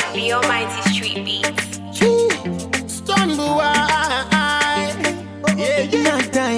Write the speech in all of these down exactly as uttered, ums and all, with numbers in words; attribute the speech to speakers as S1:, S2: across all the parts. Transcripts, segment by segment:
S1: The Almighty Street Beats.
S2: Stumble wide. Yeah, yeah.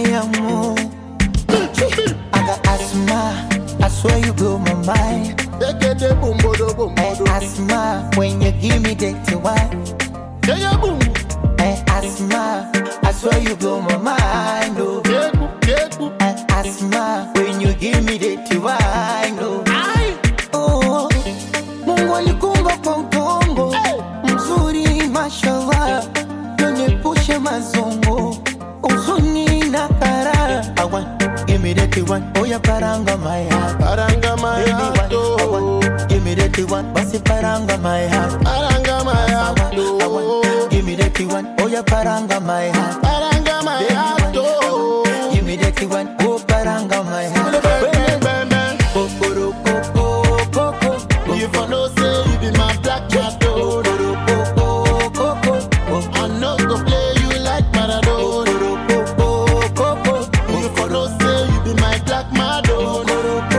S3: I got asthma. I swear you blow my mind. Hey, asthma, when you give me dirty wine. Hey, asthma, I swear you blow my mind. Oh. Hey, asthma, when you give me dirty wine. Oh, oh. Mungu alikumba kwa udongo mzuri, mashallah, yonyepushe mazongo, uzuni na kara. I want, give me dirty one, oh ya paranga my heart.
S2: Paranga my heart, oh.
S3: Give me dirty one, basi paranga my heart.
S2: Paranga my heart, oh.
S3: Give me dirty one, oh ya paranga my heart.
S2: Paranga my heart, oh.
S3: Give me dirty one, oh paranga my heart. Kokoro koko koko,
S2: you for no say you be my black cat, oh.
S3: Kokoro koko,
S2: I no go play you like Maradona.
S3: kokoro koko,
S2: You for no say you be my black Madonna.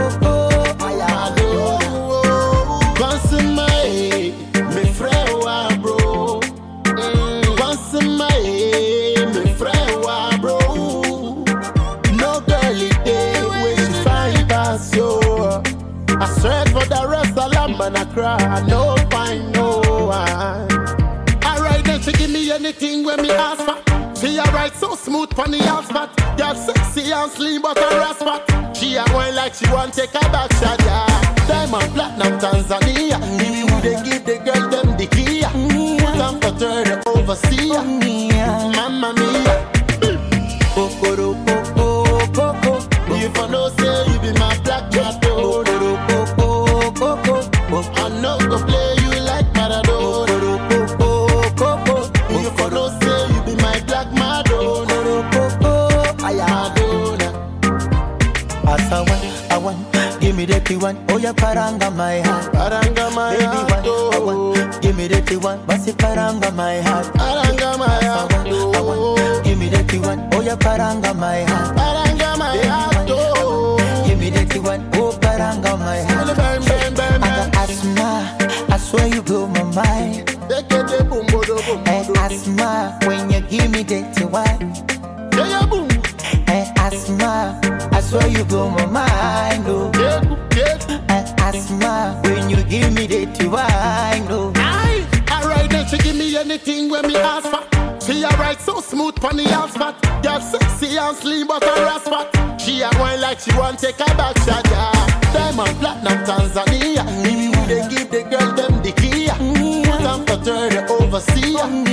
S2: Once in my head, me friend wa bro. Once in my head, me friend wa bro. No girlie day when she find pass yo. I sweat for the rest of lamb and I cry. I no find no one. Alright then she give me anything when me ask for. She a ride so smooth pon the asphalt. Girl sexy and slim but a raspat. She a going like she want take a back shot, yeah. Diamond platinum Tanzania. Give me who they give the girl them the key. Put them for third overseas. Mamma mia.
S3: kokoro koko koko,
S2: You for no say you be my black cat, oh.
S3: kokoro koko koko,
S2: I no go play you like Maradona.
S3: kokoro koko,
S2: You for no say you be my black Madonna. Madonna.
S3: As I want, I want, give me the one, oh ya paranga my heart.
S2: Paranga my
S3: Baby
S2: heart,
S3: one, I
S2: oh.
S3: want, give me the one, basi paranga my heart.
S2: Paranga my
S3: I
S2: heart,
S3: want, I want,
S2: oh.
S3: give me the one, oh ya paranga my heart.
S2: Paranga my
S3: Baby
S2: heart,
S3: one,
S2: oh.
S3: give me the one, oh paranga my heart.
S2: Bang, bang, bang,
S3: I
S2: bang.
S3: got asthma, I swear you blow my mind.
S2: Take it, the boom, boom, boom,
S3: Hey,
S2: boom.
S3: asthma, when you give me dirty wine.
S2: Yeah, yeah, boom.
S3: Hey, asthma, I swear you blow my mind. Oh.
S2: Yeah, yeah.
S3: Hey, asthma, when you give me dirty wine. Oh.
S2: Aye. Alright then she give me anything when me ask for. She a ride so smooth pon the asphalt. Girl sexy and slim but a raspat. She a going like she want take a back shot, yeah. Diamond platinum Tanzania. Give me who they give the girl them the key. Put them for third overseas.